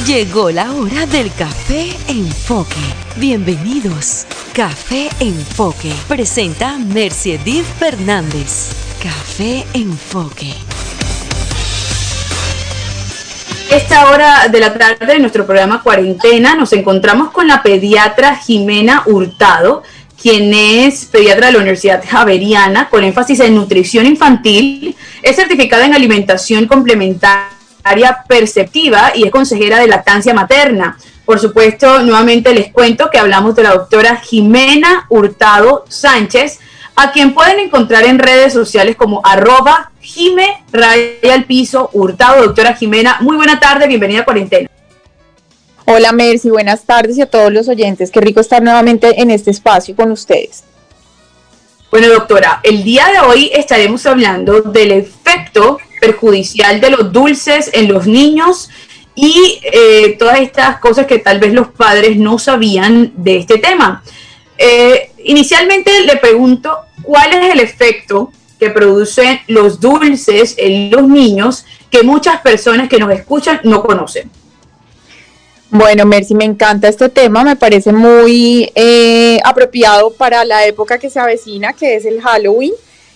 Llegó la hora del Café Enfoque. Bienvenidos. Café Enfoque. Presenta Mercedes Fernández. Café Enfoque. Esta hora de la tarde de nuestro programa Cuarentena nos encontramos con la pediatra Jimena Hurtado, quien es pediatra de la Universidad Javeriana con énfasis en nutrición infantil, es certificada en alimentación complementaria perceptiva y es consejera de lactancia materna. Por supuesto, nuevamente les cuento que hablamos de la doctora Jimena Hurtado Sánchez, a quien pueden encontrar en redes sociales como @Jime_Hurtado. Doctora Jimena, muy buena tarde, bienvenida a Cuarentena. Hola Mercy, buenas tardes y a todos los oyentes. Qué rico estar nuevamente en este espacio con ustedes. Bueno, doctora, el día de hoy estaremos hablando del efecto perjudicial de los dulces en los niños y todas estas cosas que tal vez los padres no sabían de este tema. Inicialmente le pregunto, ¿cuál es el efecto que producen los dulces en los niños que muchas personas que nos escuchan no conocen? Bueno, Mercy, me encanta este tema, me parece muy apropiado para la época que se avecina, que es el Halloween.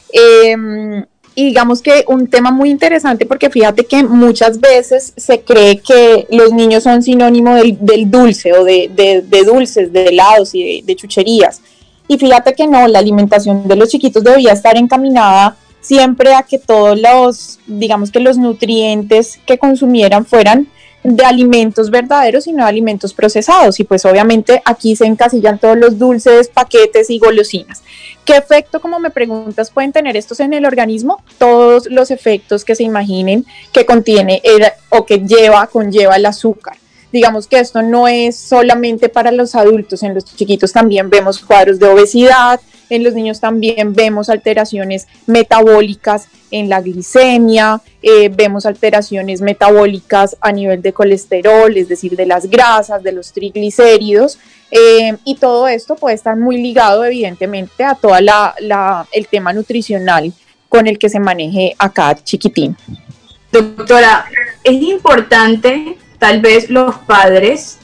Y digamos que un tema muy interesante porque fíjate que muchas veces se cree que los niños son sinónimo del dulce o de dulces, de helados y de chucherías. Y fíjate que no, la alimentación de los chiquitos debía estar encaminada siempre a que todos los, digamos que los nutrientes que consumieran fueran de alimentos verdaderos y no de alimentos procesados. Y pues obviamente aquí se encasillan todos los dulces, paquetes y golosinas. ¿Qué efecto, como me preguntas, pueden tener estos en el organismo? Todos los efectos que se imaginen que contiene o que conlleva el azúcar. Digamos que esto no es solamente para los adultos, en los chiquitos también vemos cuadros de obesidad, en los niños también vemos alteraciones metabólicas en la glicemia, vemos alteraciones metabólicas a nivel de colesterol, es decir, de las grasas, de los triglicéridos, y todo esto puede estar muy ligado evidentemente a todo el tema nutricional con el que se maneje a cada chiquitín. Doctora, es importante, tal vez los padres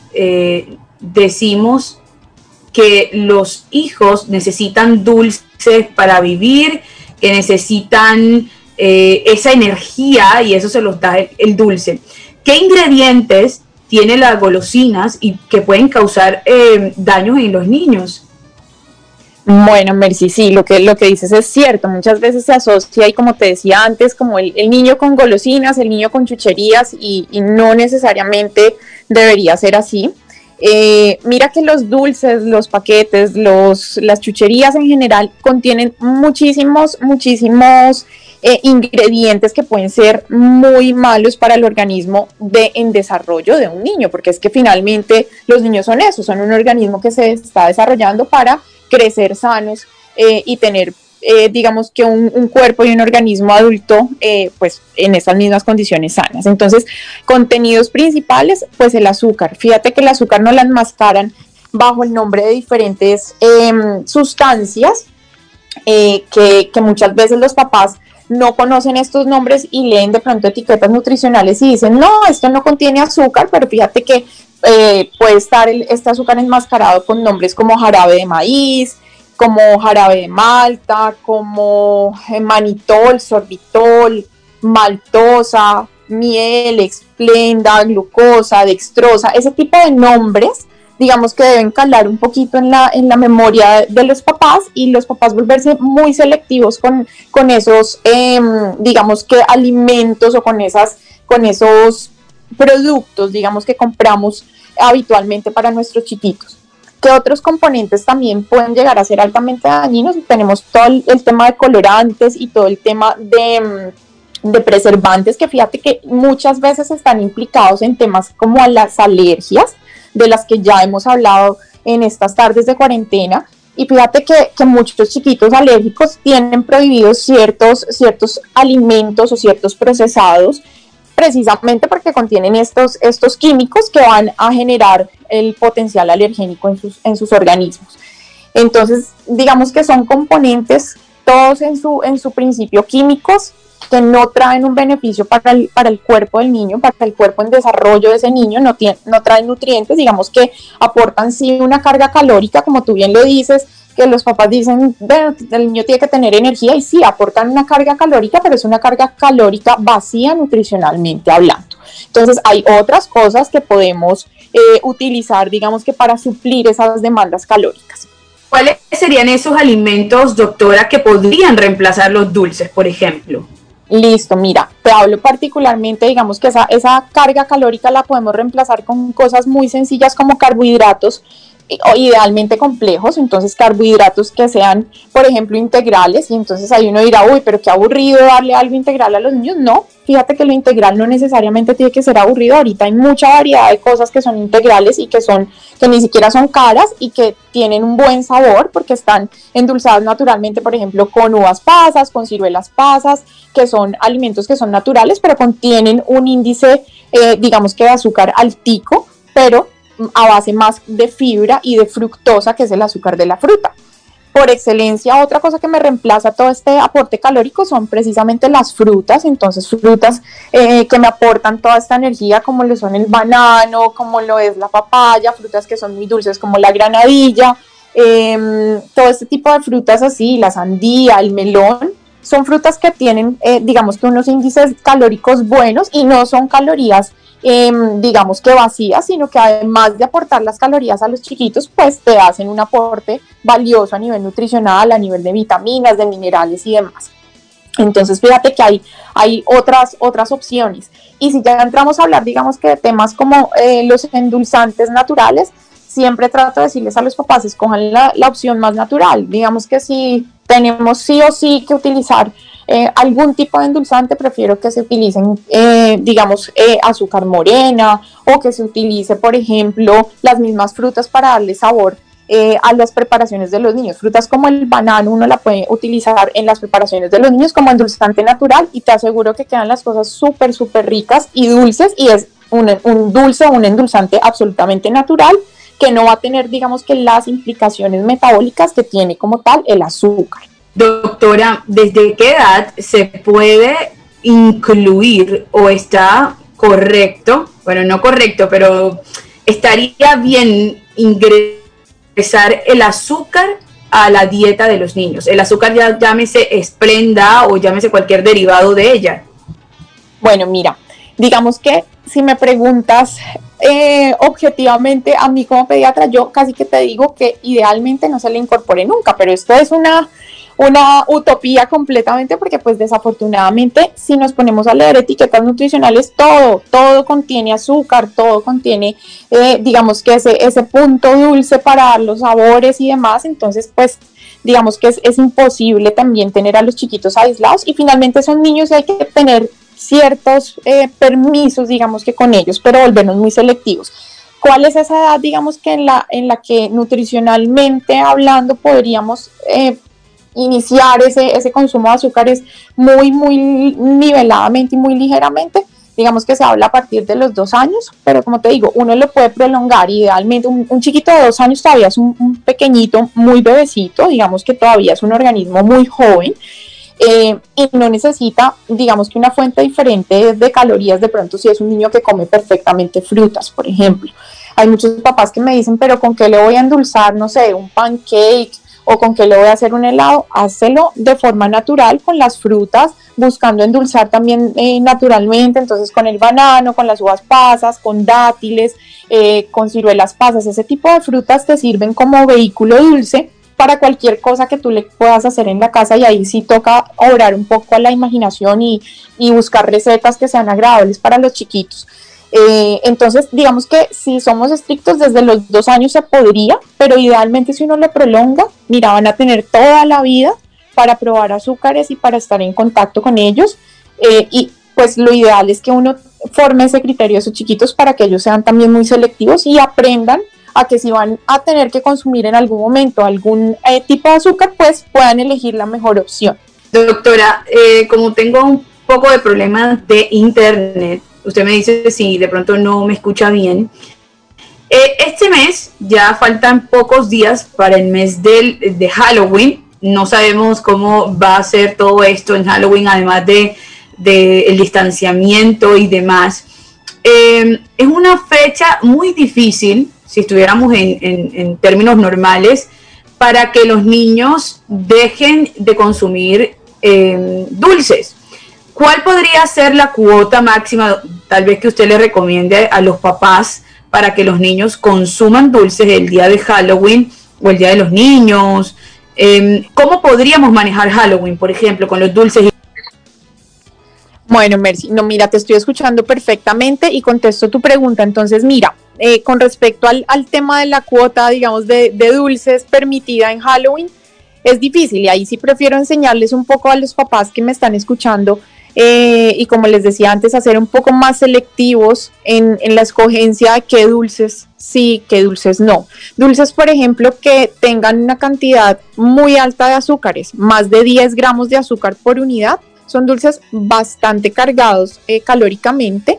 decimos que los hijos necesitan dulces para vivir, que necesitan esa energía y eso se los da el dulce. ¿Qué ingredientes tiene las golosinas y que pueden causar daños en los niños? Bueno, Mercy, sí, lo que dices es cierto. Muchas veces se asocia, y como te decía antes, como el niño con golosinas, el niño con chucherías, y no necesariamente debería ser así. Mira que los dulces, los paquetes, las chucherías en general contienen muchísimos ingredientes que pueden ser muy malos para el organismo en desarrollo de un niño, porque es que finalmente los niños son eso, son un organismo que se está desarrollando para crecer sanos y tener digamos que un cuerpo y un organismo adulto pues en esas mismas condiciones sanas. Entonces, contenidos principales, pues el azúcar. Fíjate que el azúcar no la enmascaran bajo el nombre de diferentes sustancias que muchas veces los papás no conocen estos nombres y leen de pronto etiquetas nutricionales y dicen, no, esto no contiene azúcar, pero fíjate que puede estar este azúcar enmascarado con nombres como jarabe de maíz, como jarabe de malta, como manitol, sorbitol, maltosa, miel, esplenda, glucosa, dextrosa, ese tipo de nombres, digamos que deben calar un poquito en la memoria de los papás y los papás volverse muy selectivos con esos, digamos que alimentos o con esos productos, digamos que compramos habitualmente para nuestros chiquitos. ¿Qué otros componentes también pueden llegar a ser altamente dañinos? Tenemos todo el tema de colorantes y todo el tema de preservantes, que fíjate que muchas veces están implicados en temas como las alergias, de las que ya hemos hablado en estas tardes de cuarentena. Y fíjate que muchos chiquitos alérgicos tienen prohibidos ciertos alimentos o ciertos procesados, precisamente porque contienen estos químicos que van a generar el potencial alergénico en sus organismos. Entonces, digamos que son componentes todos en su principio químicos que no traen un beneficio para el cuerpo del niño, para el cuerpo en desarrollo de ese niño, no traen nutrientes, digamos que aportan sí una carga calórica, como tú bien lo dices, que los papás dicen, bueno, el niño tiene que tener energía, y sí, aportan una carga calórica, pero es una carga calórica vacía nutricionalmente hablando. Entonces hay otras cosas que podemos utilizar, digamos que para suplir esas demandas calóricas. ¿Cuáles serían esos alimentos, doctora, que podrían reemplazar los dulces, por ejemplo? Listo, mira, te hablo particularmente, digamos que esa carga calórica la podemos reemplazar con cosas muy sencillas como carbohidratos, o idealmente complejos, entonces carbohidratos que sean, por ejemplo, integrales, y entonces ahí uno dirá, uy, pero qué aburrido darle algo integral a los niños. No, fíjate que lo integral no necesariamente tiene que ser aburrido. Ahorita hay mucha variedad de cosas que son integrales y que ni siquiera son caras y que tienen un buen sabor porque están endulzadas naturalmente, por ejemplo, con uvas pasas, con ciruelas pasas, que son alimentos que son naturales, pero contienen un índice, digamos que de azúcar altico, pero a base más de fibra y de fructosa, que es el azúcar de la fruta. Por excelencia, otra cosa que me reemplaza todo este aporte calórico son precisamente las frutas. Entonces, frutas que me aportan toda esta energía, como lo son el banano, como lo es la papaya, frutas que son muy dulces como la granadilla, todo este tipo de frutas así, la sandía, el melón, son frutas que tienen, digamos que unos índices calóricos buenos y no son calorías digamos que vacías, sino que además de aportar las calorías a los chiquitos, pues te hacen un aporte valioso a nivel nutricional, a nivel de vitaminas, de minerales y demás. Entonces fíjate que hay otras opciones. Y si ya entramos a hablar, digamos que de temas como los endulzantes naturales, siempre trato de decirles a los papás, escojan la opción más natural. Digamos que si tenemos sí o sí que utilizar algún tipo de endulzante, prefiero que se utilicen, azúcar morena, o que se utilice, por ejemplo, las mismas frutas para darle sabor a las preparaciones de los niños. Frutas como el banano uno la puede utilizar en las preparaciones de los niños como endulzante natural, y te aseguro que quedan las cosas súper, súper ricas y dulces, y es un dulce o un endulzante absolutamente natural, que no va a tener, digamos que las implicaciones metabólicas que tiene como tal el azúcar. Doctora, ¿desde qué edad se puede incluir o está correcto, bueno, no correcto, pero estaría bien ingresar el azúcar a la dieta de los niños? El azúcar, ya llámese Splenda o llámese cualquier derivado de ella. Bueno, mira, digamos que si me preguntas objetivamente a mí como pediatra, yo casi que te digo que idealmente no se le incorpore nunca, pero esto es una utopía completamente, porque pues desafortunadamente si nos ponemos a leer etiquetas nutricionales, todo contiene azúcar, todo contiene digamos que ese punto dulce para dar los sabores y demás. Entonces pues digamos que es imposible también tener a los chiquitos aislados, y finalmente son niños y hay que tener ciertos permisos, digamos que con ellos, pero volvernos muy selectivos. ¿Cuál es esa edad, digamos que en la que nutricionalmente hablando podríamos iniciar ese consumo de azúcares muy niveladamente y muy ligeramente? Digamos que se habla a partir de los 2 años, pero como te digo, uno lo puede prolongar. Idealmente un chiquito de 2 años todavía es un pequeñito, muy bebecito, digamos que todavía es un organismo muy joven, y no necesita, digamos que una fuente diferente de calorías. De pronto si es un niño que come perfectamente frutas, por ejemplo. Hay muchos papás que me dicen, pero ¿con qué le voy a endulzar? No sé, un pancake, o con qué le voy a hacer un helado. Hácelo de forma natural con las frutas, buscando endulzar también naturalmente. Entonces con el banano, con las uvas pasas, con dátiles, con ciruelas pasas, ese tipo de frutas te sirven como vehículo dulce para cualquier cosa que tú le puedas hacer en la casa, y ahí sí toca obrar un poco a la imaginación y buscar recetas que sean agradables para los chiquitos. Entonces digamos que si somos estrictos desde los 2 años se podría, pero idealmente si uno lo prolonga, mira, van a tener toda la vida para probar azúcares y para estar en contacto con ellos, y pues lo ideal es que uno forme ese criterio a sus chiquitos para que ellos sean también muy selectivos y aprendan a que si van a tener que consumir en algún momento algún tipo de azúcar, pues puedan elegir la mejor opción. Doctora, como tengo un poco de problemas de internet, usted me dice si de pronto no me escucha bien. Este mes ya faltan pocos días para el mes de Halloween. No sabemos cómo va a ser todo esto en Halloween, además de del distanciamiento y demás. Es una fecha muy difícil, si estuviéramos en términos normales, para que los niños dejen de consumir dulces. ¿Cuál podría ser la cuota máxima, tal vez que usted le recomiende a los papás para que los niños consuman dulces el día de Halloween o el día de los niños? ¿Cómo podríamos manejar Halloween, por ejemplo, con los dulces? Bueno, Mercy, no, mira, te estoy escuchando perfectamente y contesto tu pregunta. Entonces, mira, con respecto al tema de la cuota, digamos, de dulces permitida en Halloween, es difícil y ahí sí prefiero enseñarles un poco a los papás que me están escuchando y como les decía antes, hacer un poco más selectivos en la escogencia de qué dulces sí, qué dulces no. Dulces, por ejemplo, que tengan una cantidad muy alta de azúcares, más de 10 gramos de azúcar por unidad, son dulces bastante cargados calóricamente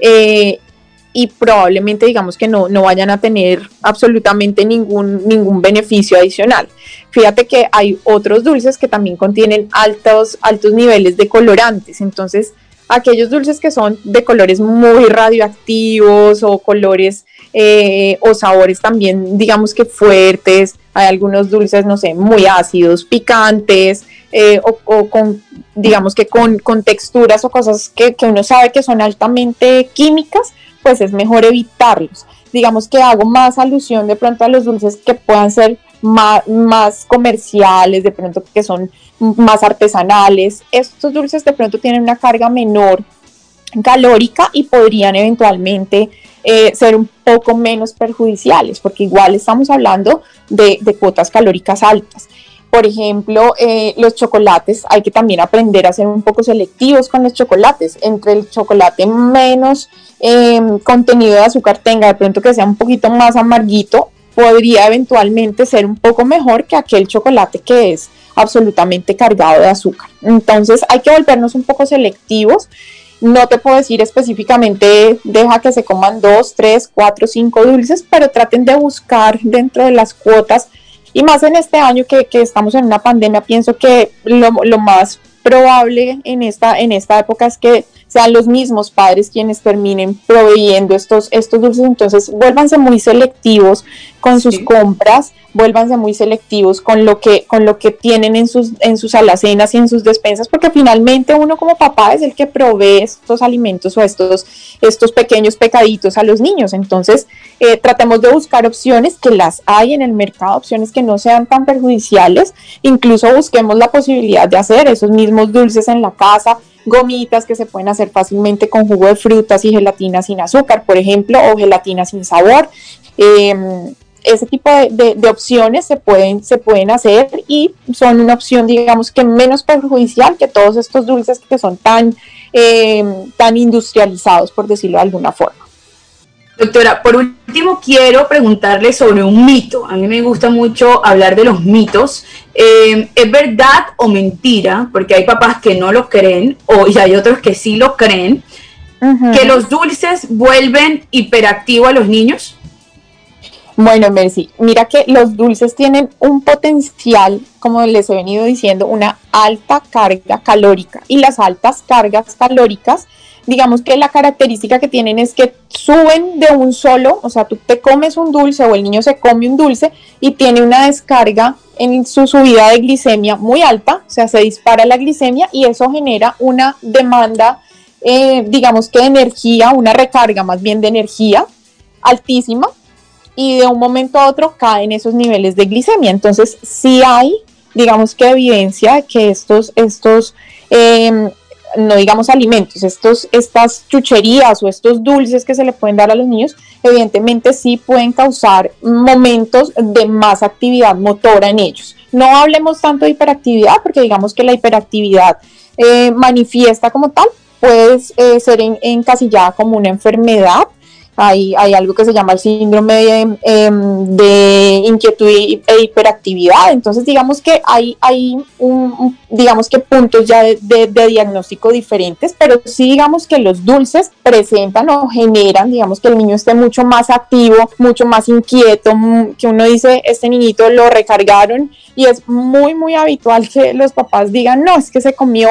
y probablemente digamos que no vayan a tener absolutamente ningún beneficio adicional. Fíjate que hay otros dulces que también contienen altos niveles de colorantes, entonces aquellos dulces que son de colores muy radioactivos o colores o sabores también digamos que fuertes, hay algunos dulces, no sé, muy ácidos, picantes, o con, digamos que con texturas o cosas que uno sabe que son altamente químicas, pues es mejor evitarlos. Digamos que hago más alusión de pronto a los dulces que puedan ser más comerciales, de pronto que son más artesanales. Estos dulces de pronto tienen una carga menor calórica y podrían eventualmente ser un poco menos perjudiciales, porque igual estamos hablando de cuotas calóricas altas. Por ejemplo, los chocolates, hay que también aprender a ser un poco selectivos con los chocolates. Entre el chocolate menos contenido de azúcar tenga, de pronto que sea un poquito más amarguito, podría eventualmente ser un poco mejor que aquel chocolate que es absolutamente cargado de azúcar. Entonces hay que volvernos un poco selectivos. No te puedo decir específicamente, deja que se coman 2, 3, 4, 5 dulces, pero traten de buscar dentro de las cuotas. Y más en este año que estamos en una pandemia, pienso que lo más probable en esta época es que sean los mismos padres quienes terminen proveyendo estos dulces. Entonces, vuélvanse muy selectivos con sus compras, vuélvanse muy selectivos con lo que tienen en sus alacenas y en sus despensas, porque finalmente uno como papá es el que provee estos alimentos o estos pequeños pecaditos a los niños. Entonces, tratemos de buscar opciones, que las hay en el mercado, opciones que no sean tan perjudiciales. Incluso busquemos la posibilidad de hacer esos mismos dulces en la casa, gomitas que se pueden hacer fácilmente con jugo de frutas y gelatina sin azúcar, por ejemplo, o gelatina sin sabor. Ese tipo de opciones se pueden hacer y son una opción, digamos, que menos perjudicial que todos estos dulces que son tan industrializados, por decirlo de alguna forma. Doctora, por último quiero preguntarle sobre un mito. A mí me gusta mucho hablar de los mitos. ¿Es verdad o mentira? Porque hay papás que no lo creen y hay otros que sí lo creen. ¿Que los dulces vuelven hiperactivos a los niños? Bueno, Mercy, mira que los dulces tienen un potencial, como les he venido diciendo, una alta carga calórica, y las altas cargas calóricas, digamos que la característica que tienen es que suben de un solo, o sea, tú te comes un dulce o el niño se come un dulce y tiene una descarga en su subida de glicemia muy alta, o sea, se dispara la glicemia y eso genera una demanda, digamos que de energía, una recarga más bien de energía altísima, y de un momento a otro caen esos niveles de glicemia. Entonces sí hay, digamos que evidencia de que estos no digamos alimentos, estas chucherías o estos dulces que se le pueden dar a los niños, evidentemente sí pueden causar momentos de más actividad motora en ellos. No hablemos tanto de hiperactividad, porque digamos que la hiperactividad manifiesta como tal, puede ser encasillada como una enfermedad. Hay algo que se llama el síndrome de inquietud e hiperactividad. Entonces digamos que hay digamos que puntos ya de diagnóstico diferentes, pero sí digamos que los dulces presentan o generan, digamos que el niño esté mucho más activo, mucho más inquieto, que uno dice, este niñito lo recargaron, y es muy muy habitual que los papás digan, no, es que se comió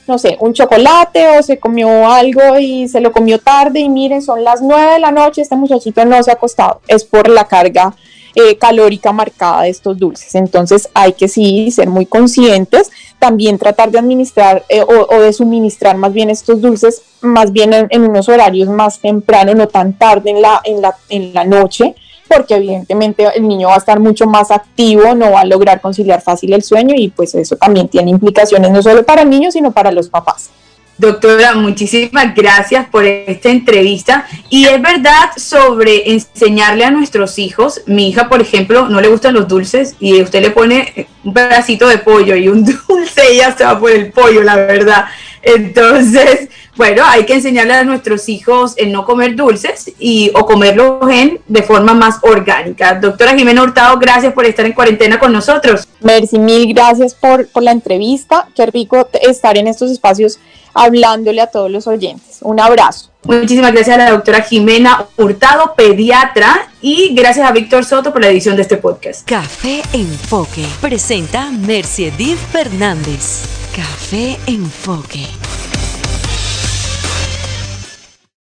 no sé, un chocolate o se comió algo y se lo comió tarde y miren, son las 9 de la noche, este muchachito no se ha acostado, es por la carga calórica marcada de estos dulces. Entonces hay que sí ser muy conscientes, también tratar de administrar o de suministrar más bien estos dulces más bien en unos horarios más temprano, no tan tarde en la noche, porque evidentemente el niño va a estar mucho más activo, no va a lograr conciliar fácil el sueño y pues eso también tiene implicaciones no solo para el niño, sino para los papás. Doctora, muchísimas gracias por esta entrevista. Y es verdad sobre enseñarle a nuestros hijos. Mi hija, por ejemplo, no le gustan los dulces y usted le pone un pedacito de pollo y un dulce, ella se va por el pollo, la verdad. Entonces, bueno, hay que enseñarle a nuestros hijos el no comer dulces o comerlos de forma más orgánica. Doctora Jimena Hurtado, gracias por estar en cuarentena con nosotros. Mercy, mil gracias por la entrevista. Qué rico estar en estos espacios hablándole a todos los oyentes. Un abrazo. Muchísimas gracias a la doctora Jimena Hurtado, pediatra, y gracias a Víctor Soto por la edición de este podcast. Café Enfoque presenta Mercy Edith Fernández. Café Enfoque.